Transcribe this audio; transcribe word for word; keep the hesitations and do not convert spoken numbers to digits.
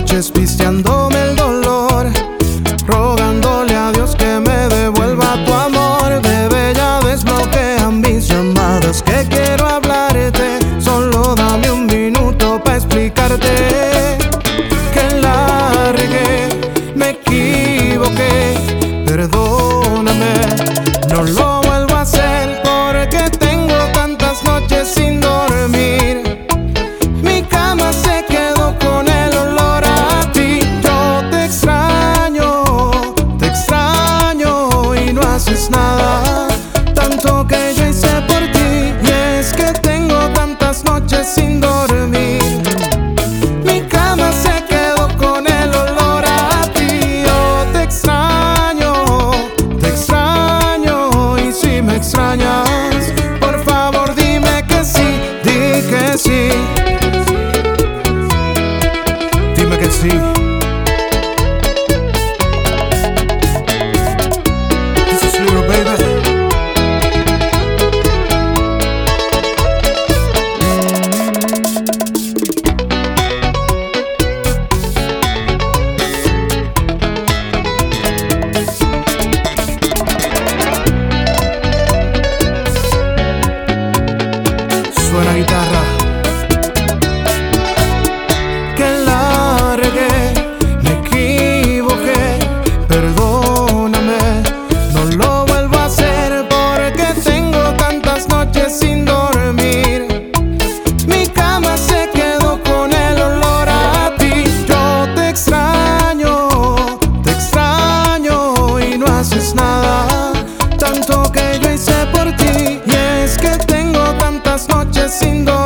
noches pisteándome el dolor, rogándole a Dios que me devuelva tu amor. Bebé, ya desbloquean mis llamadas, que quiero hablarte. Solo dame un minuto pa' explicarte que la regué, me equivoqué, perdóname, no lo vuelvo a hacer porque tengo tantas noches sin dormir. Mi cama se quedó con el olor a ti. Yo te extraño, te extraño y no haces nada. Tanto que yo hice por ti, y es que tengo tantas noches sin dormir. Mi cama se quedó con el olor a ti. Yo te extraño, te extraño y si me extrañas, por favor dime que sí, di que sí. Dime que sí. This is Little Baby. Suena guitarra. Que la regué, me equivoqué, perdóname, no lo vuelvo a hacer porque tengo tantas noches sin dormir. Mi cama se quedó con el olor a ti. Yo te extraño, te extraño y no haces nada. Tanto que yo hice por ti, y es que tengo tantas noches sin dormir.